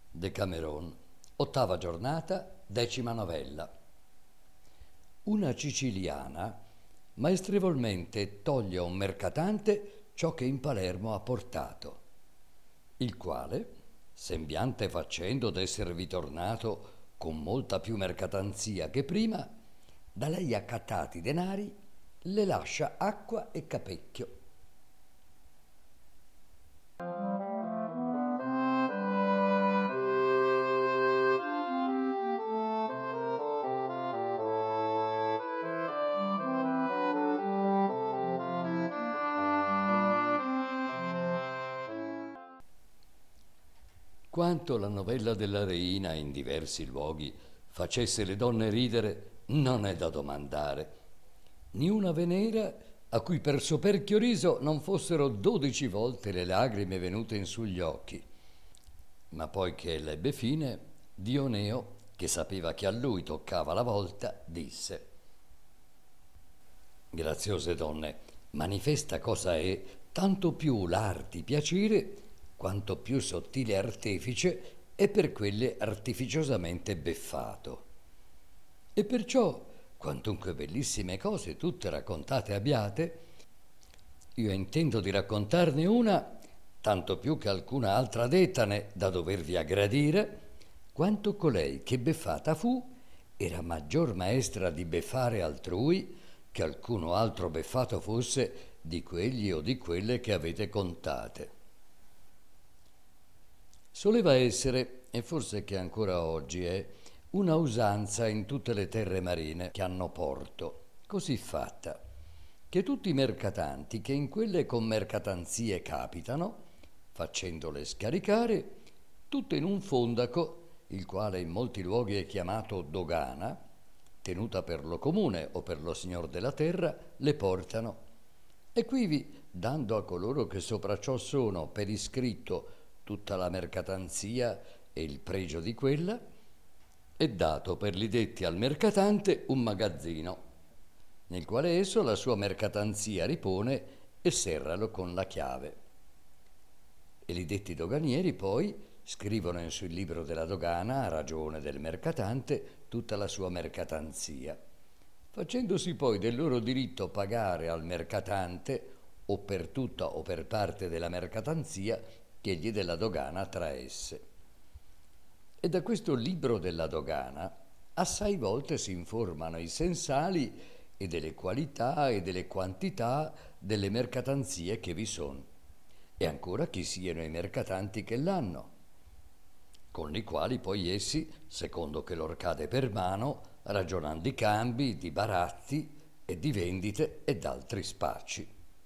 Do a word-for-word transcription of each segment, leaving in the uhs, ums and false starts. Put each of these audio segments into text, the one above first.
Decameron, ottava giornata, decima novella. Una siciliana maestrevolmente toglie a un mercatante ciò che in Palermo ha portato, il quale, sembiante facendo d'esser ritornato con molta più mercatanzia che prima, da lei accattati denari le lascia acqua e capecchio. Quanto la novella della Reina in diversi luoghi facesse le donne ridere, non è da domandare. Ni una venera a cui per soperchio riso non fossero dodici volte le lagrime venute in sugli occhi. Ma poi che l'ebbe fine, Dioneo, che sapeva che a lui toccava la volta, disse: graziose donne, manifesta cosa è tanto più l'arti piacere, quanto più sottile artefice è per quelle artificiosamente beffato. E perciò, quantunque bellissime cose tutte raccontate abbiate, io intendo di raccontarne una, tanto più che alcuna altra dettane da dovervi aggradire, quanto colei che beffata fu era maggior maestra di beffare altrui che alcuno altro beffato fosse di quelli o di quelle che avete contate. Soleva essere, e forse che ancora oggi è, una usanza in tutte le terre marine che hanno porto, così fatta, che tutti i mercatanti che in quelle commercatanzie capitano, facendole scaricare, tutte in un fondaco, il quale in molti luoghi è chiamato dogana, tenuta per lo comune o per lo signor della terra, le portano. E quivi, dando a coloro che sopra ciò sono per iscritto tutta la mercatanzia e il pregio di quella, è dato per li detti al mercatante un magazzino, nel quale esso la sua mercatanzia ripone e serralo con la chiave. E li detti doganieri poi scrivono in sul libro della dogana, a ragione del mercatante, tutta la sua mercatanzia, facendosi poi del loro diritto pagare al mercatante o per tutta o per parte della mercatanzia che egli della dogana traesse. E da questo libro della dogana assai volte si informano i sensali e delle qualità e delle quantità delle mercatanzie che vi sono, e ancora chi siano i mercatanti che l'hanno, con i quali poi essi, secondo che lor cade per mano, ragionano di cambi, di baratti e di vendite e d'altri spacci.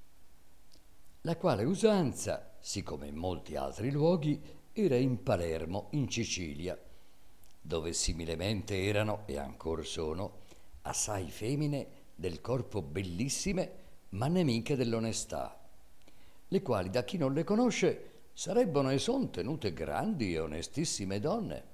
La quale usanza, siccome in molti altri luoghi, era in Palermo, in Sicilia, dove similemente erano, e ancor sono, assai femmine del corpo bellissime, ma nemiche dell'onestà, le quali da chi non le conosce sarebbero e son tenute grandi e onestissime donne,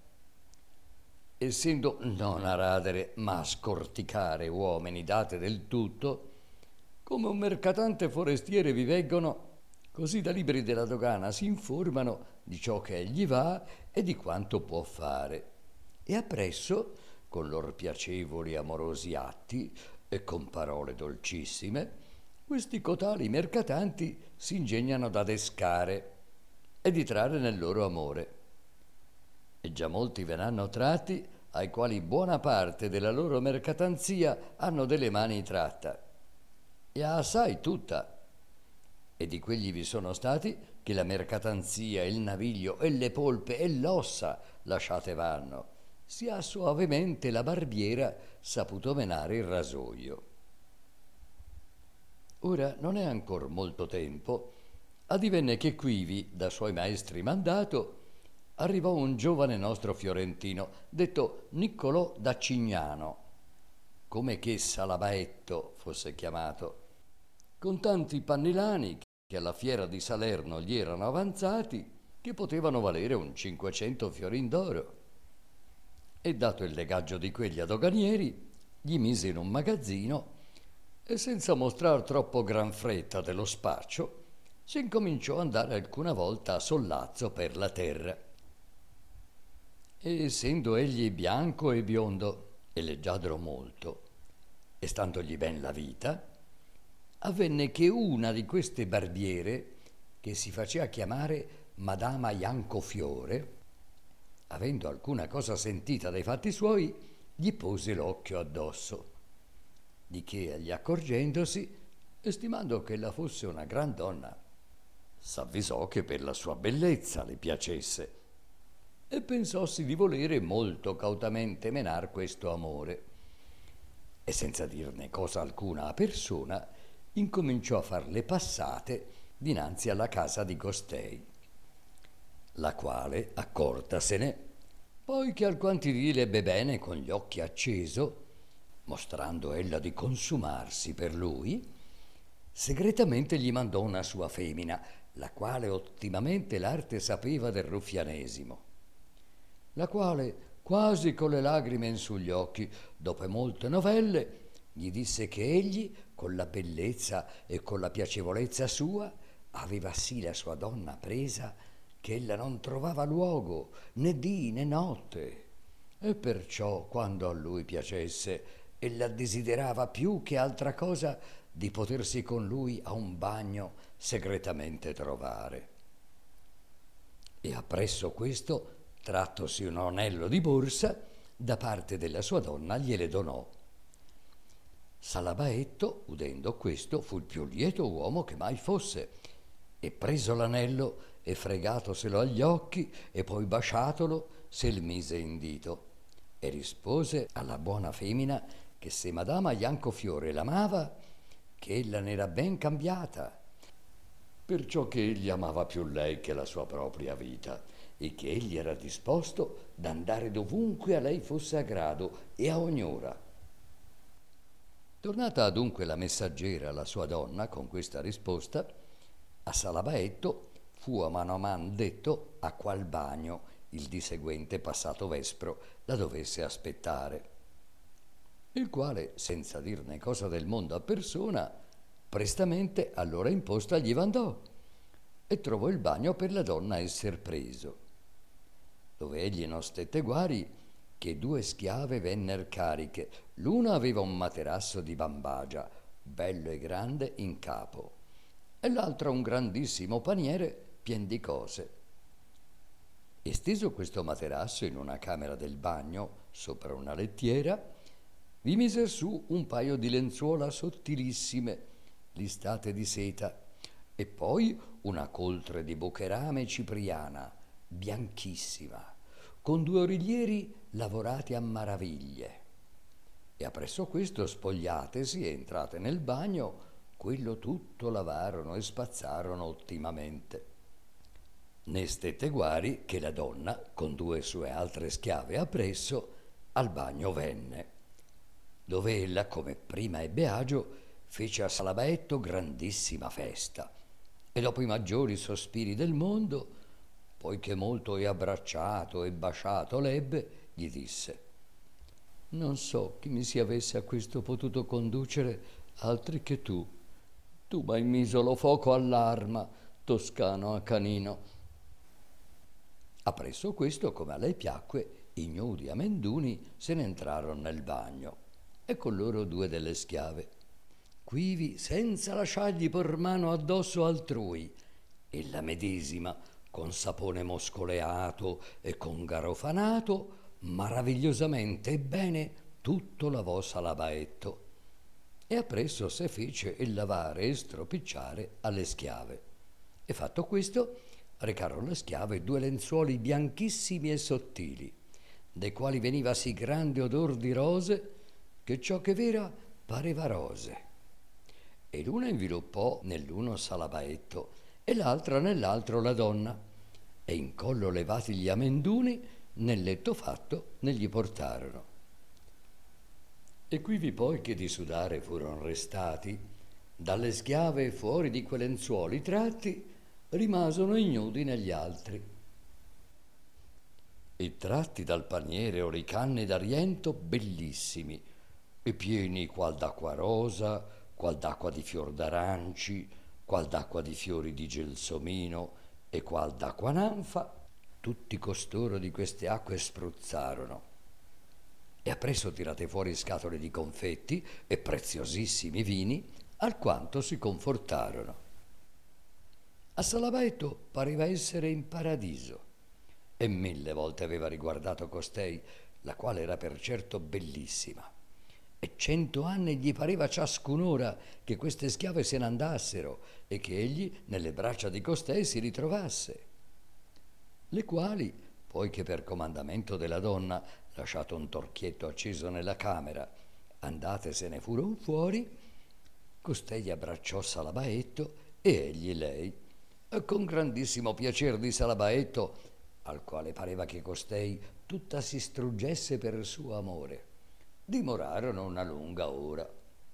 essendo non a radere ma a scorticare uomini date del tutto, come un mercatante forestiere vi veggono, così da libri della dogana si informano di ciò che egli va e di quanto può fare, e appresso, con lor piacevoli amorosi atti e con parole dolcissime, questi cotali mercatanti si ingegnano da descare e di trarre nel loro amore. E già molti ve n'hanno tratti, ai quali buona parte della loro mercatanzia hanno delle mani tratta, e assai tutta. E di quegli vi sono stati che la mercatanzia, il naviglio e le polpe e l'ossa lasciate vanno, sia soavemente la barbiera saputo menare il rasoio. Ora non è ancor molto tempo, addivenne che quivi, da suoi maestri mandato, arrivò un giovane nostro fiorentino, detto Niccolò da Cignano, come che Salabaetto fosse chiamato, con tanti pannilani che alla fiera di Salerno gli erano avanzati, che potevano valere un cinquecento fiorin d'oro. E dato il legaggio di quegli a doganieri, gli mise in un magazzino e senza mostrar troppo gran fretta dello spaccio, si incominciò andare alcuna volta a sollazzo per la terra. E essendo egli bianco e biondo e leggiadro molto, e standogli ben la vita, avvenne che una di queste barbiere, che si faceva chiamare Madama Iancofiore, avendo alcuna cosa sentita dai fatti suoi, gli pose l'occhio addosso, di che egli accorgendosi, estimando che ella fosse una gran donna, s'avvisò che per la sua bellezza le piacesse, e pensossi di volere molto cautamente menar questo amore, e senza dirne cosa alcuna a persona, incominciò a far le passate dinanzi alla casa di costei, la quale, accortasene, poi che alquanti dì l'ebbe bene con gli occhi acceso, mostrando ella di consumarsi per lui, segretamente gli mandò una sua femina, la quale ottimamente l'arte sapeva del ruffianesimo, la quale, quasi con le lagrime in sugli occhi, dopo molte novelle, gli disse che egli, con la bellezza e con la piacevolezza sua, aveva sì la sua donna presa, che ella non trovava luogo, né dì né notte, e perciò, quando a lui piacesse, ella desiderava più che altra cosa di potersi con lui a un bagno segretamente trovare. E appresso questo, trattosi un anello di borsa, da parte della sua donna gliele donò. Salabaetto, udendo questo, fu il più lieto uomo che mai fosse, e preso l'anello e fregatoselo agli occhi e poi baciatolo, se il mise in dito, e rispose alla buona femina che se Madama Iancofiore l'amava, che ella n'era ben cambiata, perciò che egli amava più lei che la sua propria vita, e che egli era disposto d'andare dovunque a lei fosse a grado e a ogni ora. Tornata adunque la messaggera alla sua donna con questa risposta, a Salabaetto fu a mano a man detto a qual bagno il di seguente passato vespro la dovesse aspettare, il quale, senza dirne cosa del mondo a persona, prestamente all'ora imposta gli vandò e trovò il bagno per la donna esser preso, dove egli non stette guari che due schiave venner cariche. L'una aveva un materasso di bambagia, bello e grande in capo, e l'altra un grandissimo paniere pien di cose. E steso questo materasso in una camera del bagno, sopra una lettiera, vi mise su un paio di lenzuola sottilissime, listate di seta, e poi una coltre di bocherame cipriana, bianchissima, con due origlieri lavorati a maraviglie. E appresso questo, spogliatesi e entrate nel bagno, quello tutto lavarono e spazzarono ottimamente. Ne stette guari che la donna, con due sue altre schiave appresso, al bagno venne, dove ella, come prima ebbe agio, fece a Salabaetto grandissima festa, e dopo i maggiori sospiri del mondo, poiché molto e abbracciato e baciato l'ebbe, gli disse: non so chi mi si avesse a questo potuto conducere altri che tu. Tu m'hai miso lo fuoco all'arma, toscano a canino. Appresso questo, come a lei piacque, ignudi amenduni se ne entrarono nel bagno, e con loro due delle schiave, quivi senza lasciargli por mano addosso altrui, e la medesima, con sapone moscoleato e con garofanato, maravigliosamente e bene tutto lavò Salabaetto, e appresso se fece il lavare e stropicciare alle schiave. E fatto questo, recarono le schiave due lenzuoli bianchissimi e sottili, dai quali veniva sì grande odor di rose, che ciò che vera pareva rose. E l'una inviluppò nell'uno Salabaetto, e l'altra nell'altro la donna, e in collo levati gli amenduni, nel letto fatto ne gli portarono. E quivi poi che di sudare furono restati, dalle schiave fuori di quei lenzuoli tratti, rimasero ignudi negli altri. E tratti dal paniere oricanni d'ariento bellissimi, e pieni qual d'acqua rosa, qual d'acqua di fior d'aranci, qual d'acqua di fiori di gelsomino, e qual d'acqua nanfa, tutti costoro di queste acque spruzzarono, e appresso tirate fuori scatole di confetti e preziosissimi vini, alquanto si confortarono. A Salabaetto pareva essere in paradiso, e mille volte aveva riguardato costei, la quale era per certo bellissima, e cento anni gli pareva ciascun'ora che queste schiave se ne andassero e che egli nelle braccia di costei si ritrovasse, le quali, poiché per comandamento della donna, lasciato un torchietto acceso nella camera, andatesene furono fuori, costei abbracciò Salabaetto e egli lei, e con grandissimo piacer di Salabaetto, al quale pareva che costei tutta si struggesse per suo amore, dimorarono una lunga ora.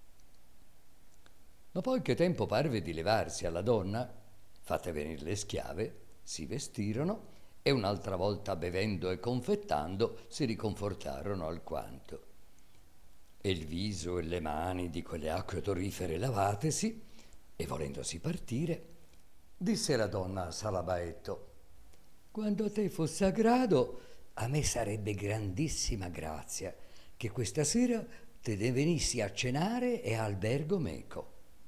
Ma poi che tempo parve di levarsi alla donna, fatte venir le schiave, si vestirono e un'altra volta bevendo e confettando si riconfortarono alquanto. E il viso e le mani di quelle acque odorifere lavatesi, e volendosi partire, disse la donna a Salabaetto: quando a te fosse a grado, a me sarebbe grandissima grazia che questa sera te ne venissi a cenare e a albergo meco.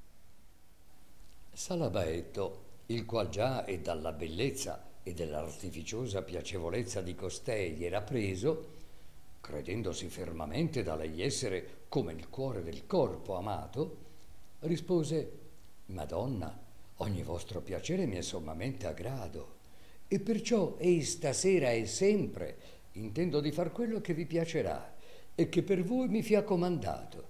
Salabaetto, il qual già e dalla bellezza e dell'artificiosa piacevolezza di costei era preso, credendosi fermamente da lei essere come il cuore del corpo amato, rispose: Madonna, ogni vostro piacere mi è sommamente a grado, e perciò ei stasera e sempre intendo di far quello che vi piacerà e che per voi mi fia comandato.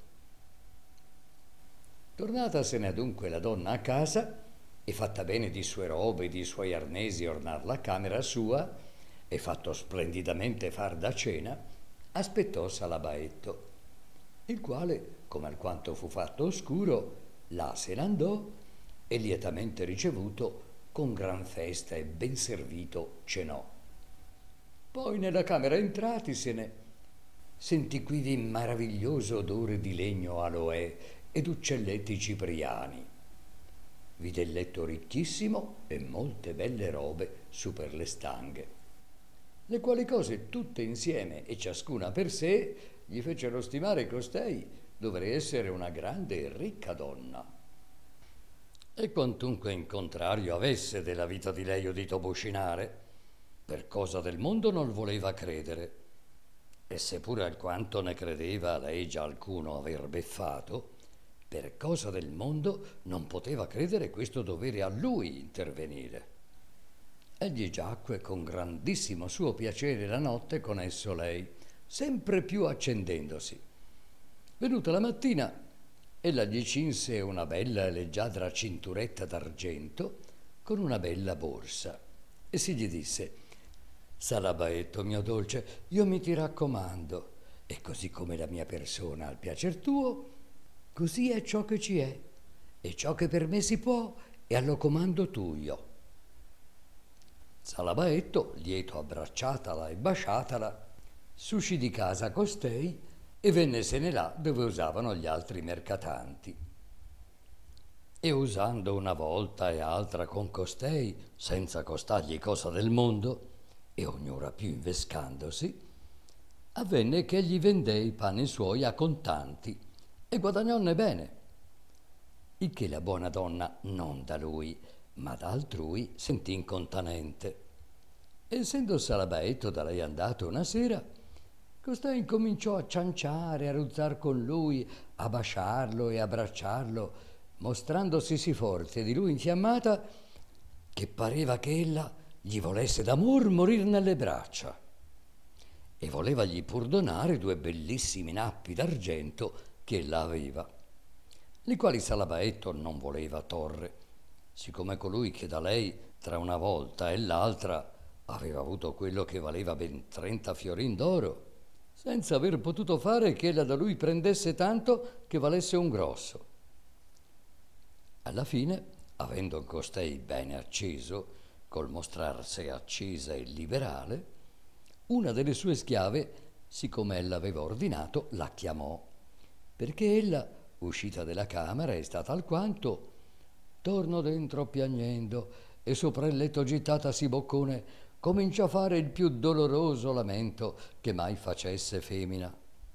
Tornatasene adunque la donna a casa, e fatta bene di sue robe e di suoi arnesi ornar la camera sua, e fatto splendidamente far da cena, aspettò Salabaetto, il quale, come alquanto fu fatto oscuro, là se n'andò e lietamente ricevuto con gran festa e ben servito cenò. Poi nella camera entratisene sentì quivi maraviglioso odore di legno aloè ed uccelletti cipriani. Vide il letto ricchissimo e molte belle robe su per le stanghe, le quali cose tutte insieme e ciascuna per sé gli fecero stimare costei dover essere una grande e ricca donna. E quantunque in contrario avesse della vita di lei udito buscinare, per cosa del mondo non voleva credere, e seppure alquanto ne credeva lei già alcuno aver beffato, per cosa del mondo non poteva credere questo dovere a lui intervenire. Egli giacque con grandissimo suo piacere la notte con esso lei, sempre più accendendosi. Venuta la mattina, ella gli cinse una bella e leggiadra cinturetta d'argento con una bella borsa, e si gli disse: Salabaetto, mio dolce, io mi ti raccomando, e così come la mia persona al piacer tuo, così è ciò che ci è, e ciò che per me si può, e allo comando tuo. Salabaetto, lieto abbracciatala e basciatala, s'uscì di casa costei e vennesene là dove usavano gli altri mercatanti. E usando una volta e altra con costei, senza costargli cosa del mondo, e ognora più invescandosi, avvenne che egli vendé i panni suoi a contanti e guadagnonne bene, il che la buona donna non da lui, ma da altrui sentì incontanente. Essendo Salabaetto da lei andato una sera, costei incominciò a cianciare, a ruzzar con lui, a basciarlo e abbracciarlo, mostrandosi sì forte di lui infiammata che pareva che ella gli volesse d'amor morir nelle braccia, e volevagli pur donare due bellissimi nappi d'argento che ella aveva, li quali Salabaetto non voleva torre, siccome colui che da lei tra una volta e l'altra aveva avuto quello che valeva ben trenta fiorin d'oro, senza aver potuto fare che ella da lui prendesse tanto che valesse un grosso. Alla fine, avendo costei bene acceso, col mostrarsi accesa e liberale, una delle sue schiave, siccome ella aveva ordinato, la chiamò, perché ella, uscita della camera, è stata alquanto, torno dentro piagnendo, e sopra il letto gittatasi boccone, cominciò a fare il più doloroso lamento che mai facesse femmina.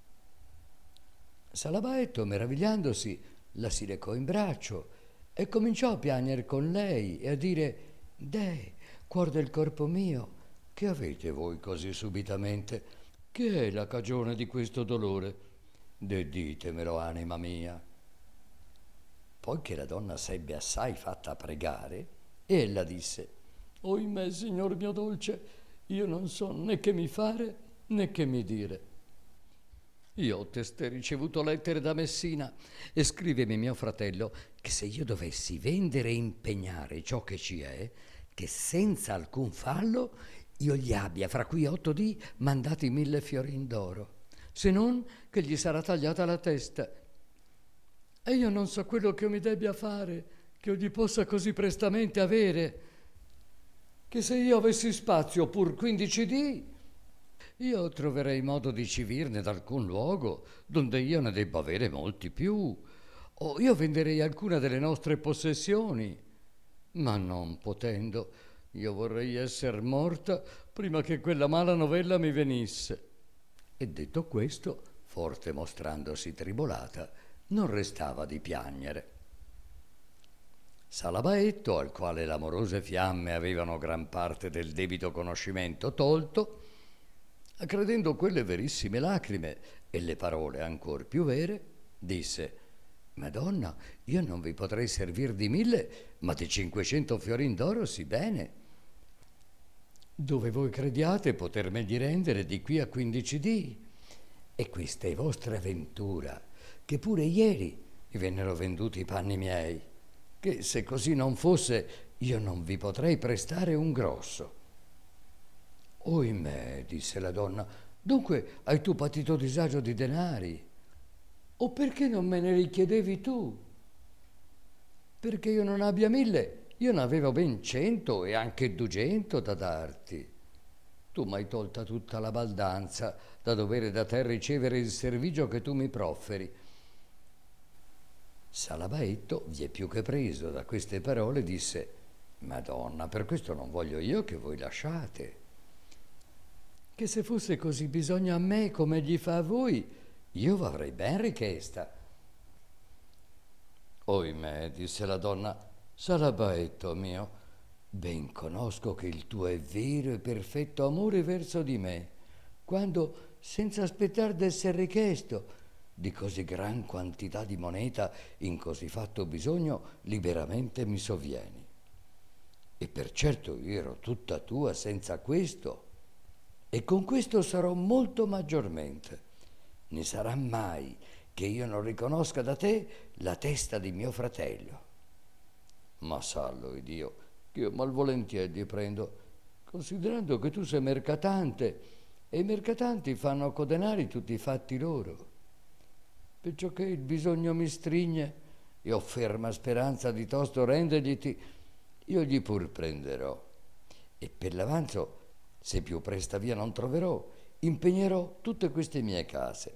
Salabaetto, meravigliandosi, la si recò in braccio e cominciò a piangere con lei e a dire: «Deh, cuor del corpo mio, che avete voi così subitamente? Che è la cagione di questo dolore? De ditemelo, anima mia». Poi che la donna s'ebbe assai fatta pregare, ella disse: «Oimè, signor mio dolce, io non so né che mi fare né che mi dire. Io ho testé ricevuto lettere da Messina e scrivemi mio fratello che se io dovessi vendere e impegnare ciò che ci è, che senza alcun fallo io gli abbia fra qui otto dì mandati mille fiorin d'oro, se non che gli sarà tagliata la testa. E io non so quello che io mi debbia fare, che io gli possa così prestamente avere, che se io avessi spazio pur quindici dì, io troverei modo di civirne d'alcun luogo, donde io ne debba avere molti più, o io venderei alcuna delle nostre possessioni, ma non potendo, io vorrei esser morta prima che quella mala novella mi venisse». E detto questo, forte mostrandosi tribolata, non restava di piagnere. Salabaetto, al quale l'amorose fiamme avevano gran parte del debito conoscimento tolto, credendo quelle verissime lacrime e le parole ancor più vere, disse: «Madonna, io non vi potrei servir di mille, ma di cinquecento fiorin d'oro sì bene, dove voi crediate potermeli rendere di qui a quindici dì. E questa è vostra ventura, che pure ieri mi vennero venduti i panni miei, che se così non fosse io non vi potrei prestare un grosso». «Oimè», disse la donna, «dunque hai tu patito disagio di denari? O perché non me ne richiedevi tu? Perché io non abbia mille, io ne avevo ben cento e anche dugento da darti. Tu m'hai tolta tutta la baldanza da dovere da te ricevere il servigio che tu mi profferi». Salabaetto, vie più che preso da queste parole, disse: «Madonna, per questo non voglio io che voi lasciate, che se fosse così bisogno a me come gli fa a voi, io v'avrei ben richiesta». «Oimè», disse la donna, «Salabaetto mio, ben conosco che il tuo è vero e perfetto amore verso di me, quando, senza aspettar d'esser richiesto, di così gran quantità di moneta in così fatto bisogno liberamente mi sovvieni. E per certo io ero tutta tua senza questo, e con questo sarò molto maggiormente. Ne sarà mai che io non riconosca da te la testa di mio fratello. Ma sallo Dio, che io malvolentieri prendo, considerando che tu sei mercatante, e i mercatanti fanno co denari tutti i fatti loro. Perciò che il bisogno mi strigne e ho ferma speranza di tosto rendergliti, io gli pur prenderò. E per l'avanzo, se più presta via non troverò, impegnerò tutte queste mie case».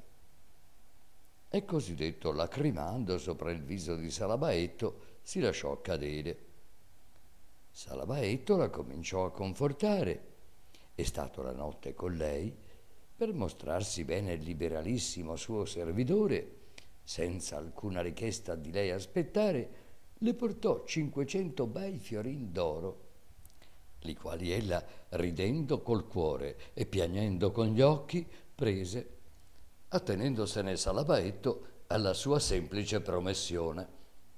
E così detto, lacrimando sopra il viso di Salabaetto, si lasciò cadere. Salabaetto la cominciò a confortare e, stato la notte con lei, per mostrarsi bene il liberalissimo suo servidore, senza alcuna richiesta di lei aspettare, le portò cinquecento bei fiorin d'oro, li quali ella, ridendo col cuore e piagnendo con gli occhi, prese, attenendosene Salabaetto alla sua semplice promessione.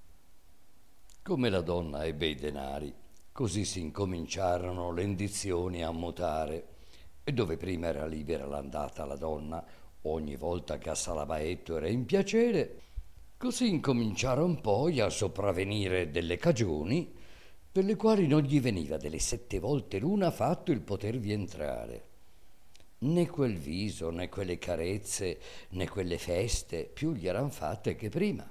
Come la donna ebbe i denari, così si incominciarono le indizioni a mutare, e dove prima era libera l'andata la donna, ogni volta che a Salabaetto era in piacere, così incominciaron poi a sopravvenire delle cagioni per le quali non gli veniva delle sette volte l'una fatto il potervi entrare. Né quel viso, né quelle carezze, né quelle feste più gli eran fatte che prima.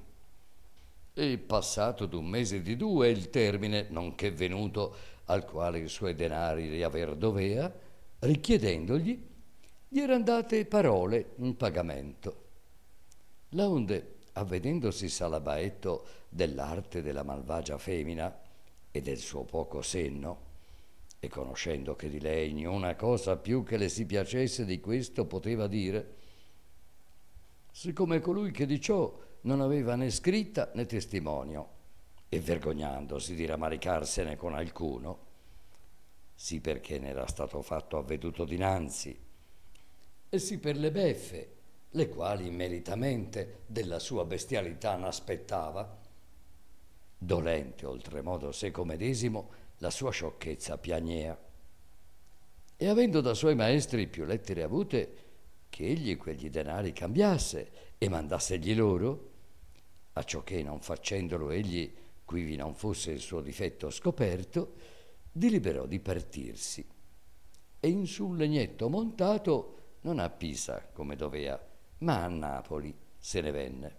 E passato d'un mese di due il termine, nonché venuto al quale i suoi denari riaver dovea, richiedendogli, gli eran date parole in pagamento. Laonde, avvedendosi Salabaetto dell'arte della malvagia femmina e del suo poco senno, e conoscendo che di lei niuna cosa più che le si piacesse di questo poteva dire, siccome colui che di ciò non aveva né scritta né testimonio, e vergognandosi di rammaricarsene con alcuno, sì perché ne era stato fatto avveduto dinanzi, e sì per le beffe, le quali immeritamente della sua bestialità n'aspettava, dolente oltremodo seco medesimo, la sua sciocchezza piagnea. E avendo da suoi maestri più lettere avute, che egli quegli denari cambiasse e mandassegli loro, acciò che non facendolo egli, quivi non fosse il suo difetto scoperto, deliberò di partirsi. E in su un legnetto montato, non a Pisa come dovea, ma a Napoli se ne venne.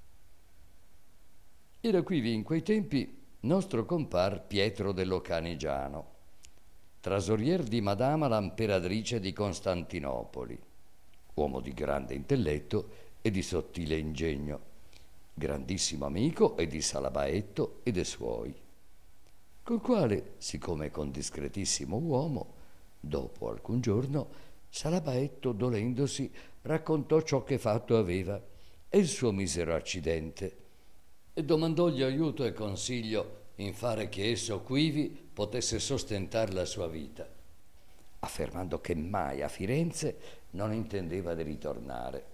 Era quivi in quei tempi nostro compar Pietro dell'Ocanigiano, trasorier di Madama l'Imperatrice di Costantinopoli, uomo di grande intelletto e di sottile ingegno, grandissimo amico e di Salabaetto e de suoi, col quale, siccome con discretissimo uomo, dopo alcun giorno, Salabaetto, dolendosi, raccontò ciò che fatto aveva e il suo misero accidente, e domandògli aiuto e consiglio in fare che esso quivi potesse sostentar la sua vita, affermando che mai a Firenze non intendeva di ritornare.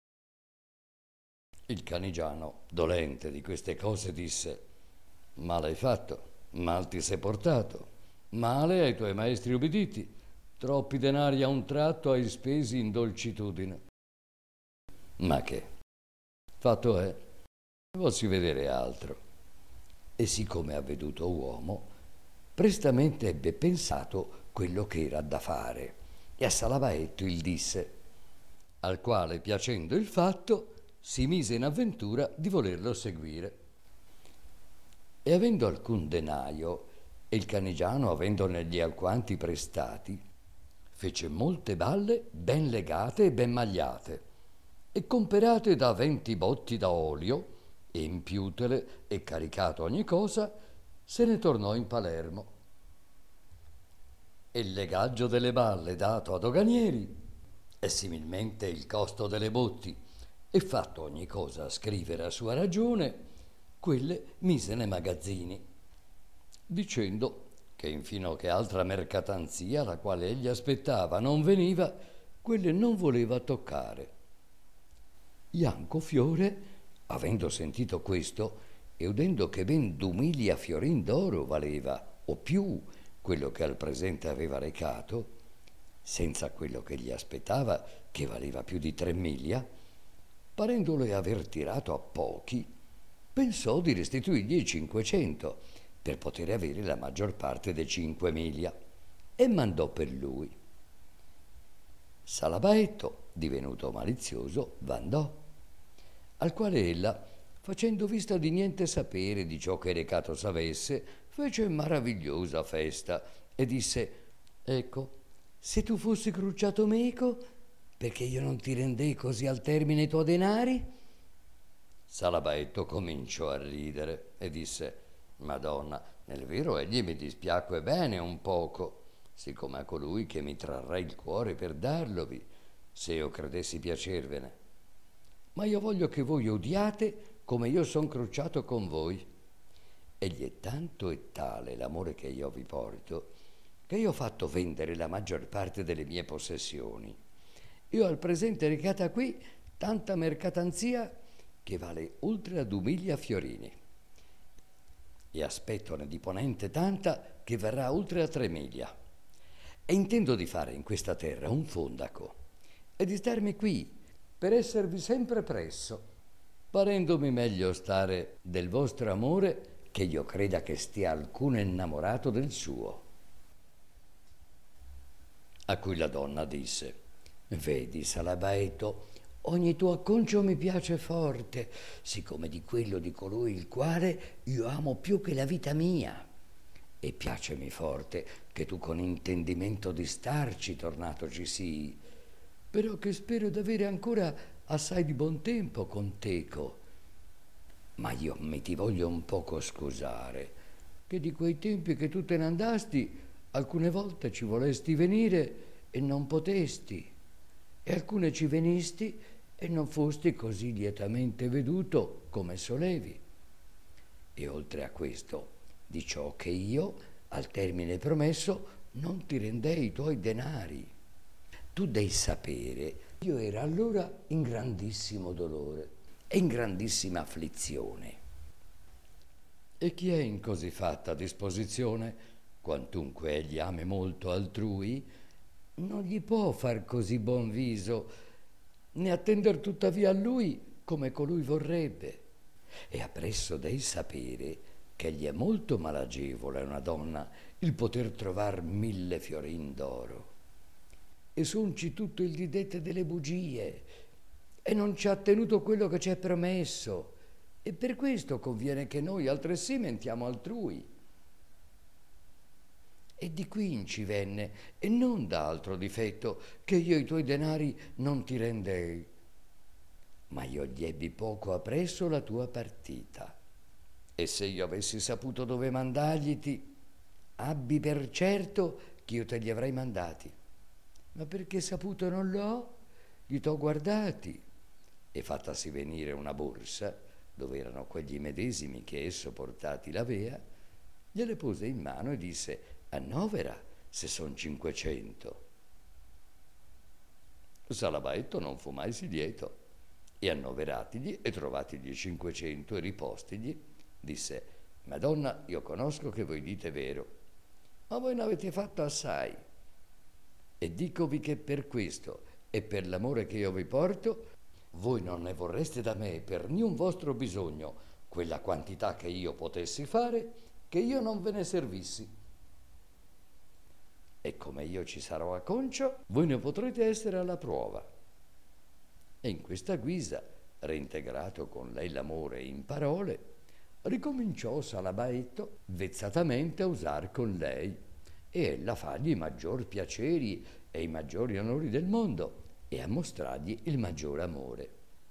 Il Canigiano, dolente di queste cose, disse: male hai fatto, mal ti sei portato, male ai tuoi maestri ubbiditi, troppi denari a un tratto hai spesi in dolcitudine. Ma che? Fatto è, volsi vedere altro. E siccome avveduto uomo, prestamente ebbe pensato quello che era da fare, e a Salabaetto il disse, al quale, piacendo il fatto, si mise in avventura di volerlo seguire. E avendo alcun denaio, e il Canigiano avendonegli alquanti prestati, fece molte balle ben legate e ben magliate, e comperate da venti botti da olio, e impiutele e caricato ogni cosa, se ne tornò in Palermo. E il legaggio delle balle dato a doganieri, e similmente il costo delle botti, e fatto ogni cosa scrivere a sua ragione, quelle mise nei magazzini, dicendo che infino che altra mercatanzia, la quale egli aspettava, non veniva, quelle non voleva toccare. Ianco Fiore, avendo sentito questo e udendo che ben dumilia fiorin d'oro valeva, o più, quello che al presente aveva recato, senza quello che gli aspettava, che valeva più di tre miglia, parendole aver tirato a pochi, pensò di restituirgli i cinquecento per poter avere la maggior parte dei cinque miglia, e mandò per lui. Salabaetto, divenuto malizioso, vandò, al quale ella, facendo vista di niente sapere di ciò che recato s'avesse, fece maravigliosa festa e disse: ecco, se tu fossi crucciato meco, perché io non ti rendei così al termine i tuoi denari? Salabaetto cominciò a ridere e disse: Madonna, nel vero egli mi dispiacque bene un poco, siccome a colui che mi trarrà il cuore per darlovi, se io credessi piacervene. Ma io voglio che voi odiate come io son crucciato con voi. Egli è tanto e tale l'amore che io vi porto, che io ho fatto vendere la maggior parte delle mie possessioni. Io ho al presente recata qui tanta mercatanzia che vale oltre a due miglia fiorini, e aspettone di ponente tanta che verrà oltre a tre miglia. E intendo di fare in questa terra un fondaco e di starmi qui per esservi sempre presso, parendomi meglio stare del vostro amore che io creda che stia alcuno innamorato del suo. A cui la donna disse: vedi, Salabaetto, ogni tuo acconcio mi piace forte, siccome di quello di colui il quale io amo più che la vita mia. E piacemi forte che tu con intendimento di starci tornato ci sii, però che spero d'avere ancora assai di buon tempo con teco. Ma io mi ti voglio un poco scusare, che di quei tempi che tu te ne andasti Alcune volte ci volesti venire e non potesti, e alcune ci venisti e non fosti così lietamente veduto come solevi. E oltre a questo, di ciò che io, al termine promesso, non ti rendei i tuoi denari. Tu devi sapere, io ero allora in grandissimo dolore e in grandissima afflizione. E chi è in così fatta disposizione, quantunque egli ame molto altrui, non gli può far così buon viso, né attender tuttavia a lui come colui vorrebbe. E appresso devi sapere che gli è molto malagevole a una donna il poter trovar mille fiorin d'oro. E sonci tutto il didette delle bugie, e non ci ha tenuto quello che ci è promesso, e per questo conviene che noi altresì mentiamo altrui. E di qui ci venne, e non da altro difetto, che io i tuoi denari non ti rendei, ma io gli ebbi poco appresso la tua partita. E se io avessi saputo dove mandargliti, abbi per certo che io te li avrei mandati. Ma perché saputo non l'ho, gli t'ho guardati. E fattasi venire una borsa, dove erano quegli medesimi che esso portati l'avea, gliele pose in mano e disse: annovera se son cinquecento. Salabaetto non fu mai sì lieto, e annoveratigli e trovatigli cinquecento e ripostigli, disse: Madonna, io conosco che voi dite vero, ma voi ne avete fatto assai, e dicovi che per questo e per l'amore che io vi porto, voi non ne vorreste da me per niun vostro bisogno quella quantità che io potessi fare, che io non ve ne servissi. E come io ci sarò a concio, voi ne potrete essere alla prova. E in questa guisa, reintegrato con lei l'amore in parole, ricominciò Salabaetto vezzatamente a usar con lei, e ella fargli i maggior piaceri e i maggiori onori del mondo, e a mostrargli il maggior amore.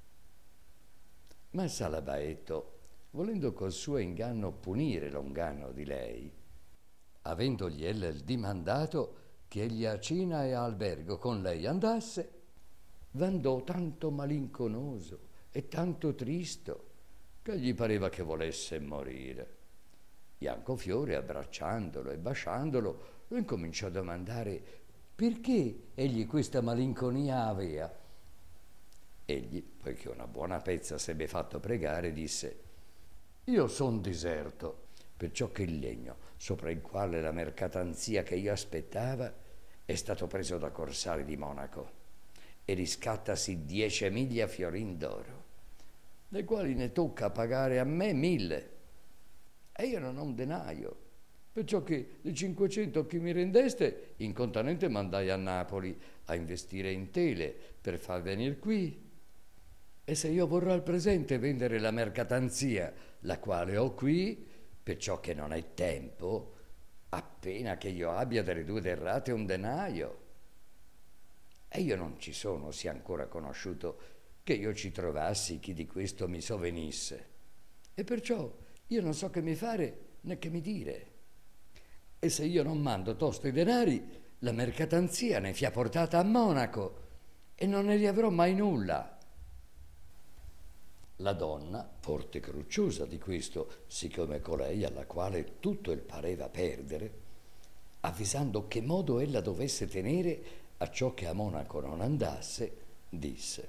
Ma Salabaetto, volendo col suo inganno punire l'inganno di lei, avendogli ella il dimandato che egli a cena e a albergo con lei andasse, v'andò tanto malinconoso e tanto tristo che gli pareva che volesse morire. Biancofiore, abbracciandolo e basciandolo, lo incominciò a domandare perché egli questa malinconia avea. Egli, poiché una buona pezza s'ebbe fatto pregare, disse: io son diserto, perciò che il legno sopra il quale la mercatanzia che io aspettava è stato preso da corsari di Monaco, e riscattasi dieci miglia fiorin d'oro, dei quali ne tocca pagare a me mille, e io non ho un denaio, perciò che di cinquecento che mi rendeste incontanente mandai a Napoli a investire in tele per far venire qui. E se io vorrò al presente vendere la mercatanzia, la quale ho qui, perciò che non è tempo, appena che io abbia delle due derrate un denaio. E io non ci sono, sia ancora conosciuto, che io ci trovassi chi di questo mi sovenisse. E perciò io non so che mi fare né che mi dire. E se io non mando tosto i denari, la mercatanzia ne fia portata a Monaco e non ne riavrò mai nulla. La donna, forte crucciosa di questo, siccome colei alla quale tutto il pareva perdere, avvisando che modo ella dovesse tenere a ciò che a Monaco non andasse, disse: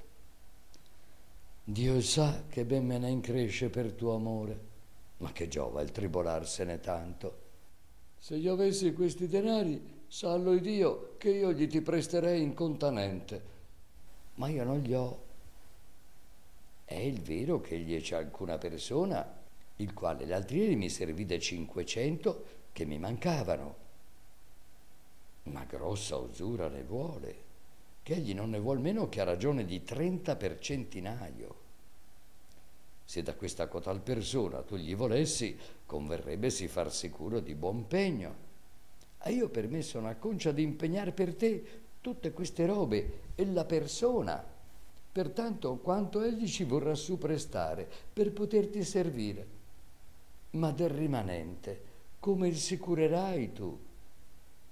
Dio sa che ben me ne incresce per tuo amore, ma che giova il tribolarsene tanto. Se io avessi questi denari, sallo Dio che io gli ti presterei incontanente, ma io non li ho. È il vero che egli c'è alcuna persona, il quale l'altri ieri mi servì dei cinquecento che mi mancavano, ma grossa usura ne vuole, che egli non ne vuol meno che a ragione di trenta per centinaio. Se da questa cotal persona tu gli volessi, converrebbe si far sicuro di buon pegno. E io per me sono acconcia di impegnare per te tutte queste robe e la persona, pertanto quanto egli ci vorrà su prestare per poterti servire. Ma del rimanente, come il sicurerai tu?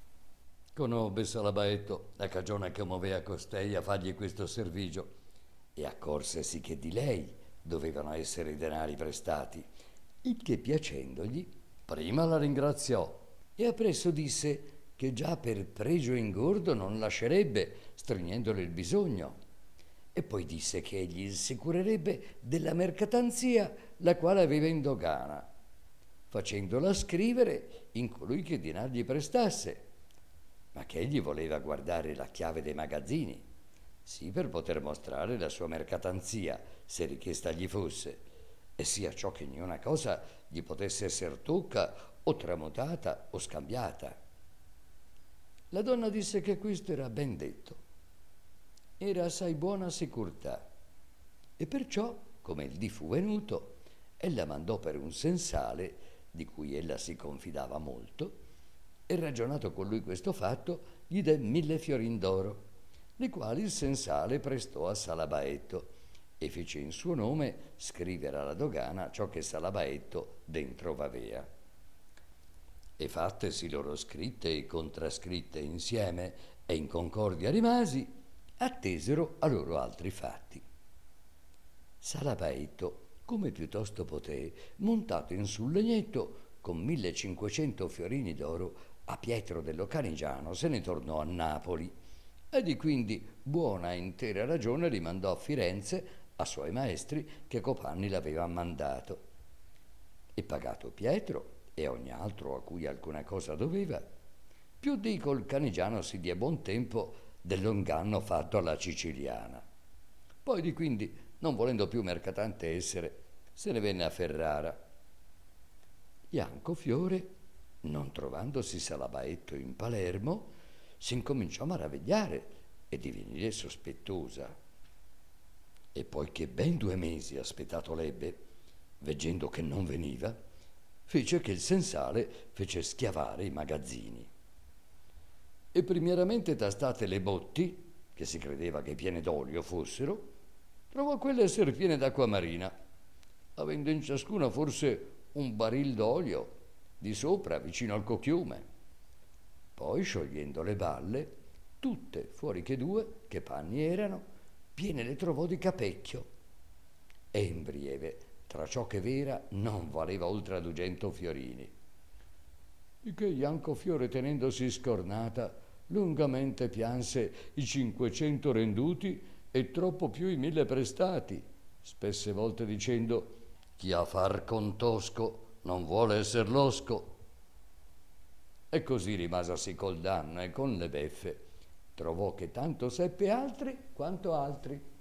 Conobbe Salabaetto la cagione che muoveva costei a fargli questo servigio e accorsesi che di lei dovevano essere i denari prestati, il che piacendogli prima la ringraziò e appresso disse che già per pregio ingordo non lascerebbe, stringendole il bisogno, e poi disse che egli assicurerebbe della mercatanzia la quale aveva in dogana, facendola scrivere in colui che denari gli prestasse, ma che egli voleva guardare la chiave dei magazzini, sì per poter mostrare la sua mercatanzia, se richiesta gli fosse, e sia ciò che niuna cosa gli potesse esser tocca o tramutata o scambiata. La donna disse che questo era ben detto, era assai buona sicurtà, e perciò, come il dì fu venuto, ella mandò per un sensale, di cui ella si confidava molto, e ragionato con lui questo fatto, gli dè mille fiorin d'oro, li quali il sensale prestò a Salabaetto e fece in suo nome scrivere alla dogana ciò che Salabaetto dentro v'avea. E fattesi loro scritte e contrascritte insieme e in concordia rimasi, attesero a loro altri fatti. Salabaetto, come piuttosto poté, montato in sul legnetto con millecinquecento fiorini d'oro, a Pietro dello Canigiano se ne tornò a Napoli, e di quindi buona e intera ragione rimandò a Firenze a suoi maestri che copanni l'aveva mandato. E pagato Pietro e ogni altro a cui alcuna cosa doveva, più dico il Canigiano si dia buon tempo dell'inganno fatto alla Siciliana. Poi di quindi, non volendo più mercatante essere, se ne venne a Ferrara. Ianco Fiore, non trovandosi Salabaetto in Palermo, si incominciò a maravigliare e divenire sospettosa. E poi che ben due mesi aspettato l'ebbe, veggendo che non veniva, fece che il sensale fece schiavare i magazzini. E primieramente tastate le botti, che si credeva che piene d'olio fossero, trovò quelle esser piene d'acqua marina, avendo in ciascuna forse un baril d'olio di sopra vicino al cocchiume. Poi, sciogliendo le balle, tutte, fuori che due, che panni erano, piene le trovò di capecchio. E in brieve, tra ciò che vera, non valeva oltre a dugento fiorini. Di che Ianco Fiore, tenendosi scornata, lungamente pianse i cinquecento renduti e troppo più i mille prestati, spesse volte dicendo: chi a far con tosco non vuole esser losco. E così rimasasi col danno e con le beffe, trovò che tanto seppe altri quanto altri.